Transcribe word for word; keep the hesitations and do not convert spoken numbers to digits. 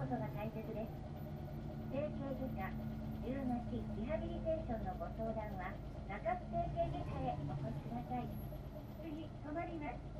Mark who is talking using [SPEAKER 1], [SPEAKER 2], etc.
[SPEAKER 1] ことが大切です。整形外科、リウマチ、リハビリテーションのご相談は中洲整形外科へお越しください。次、止まります。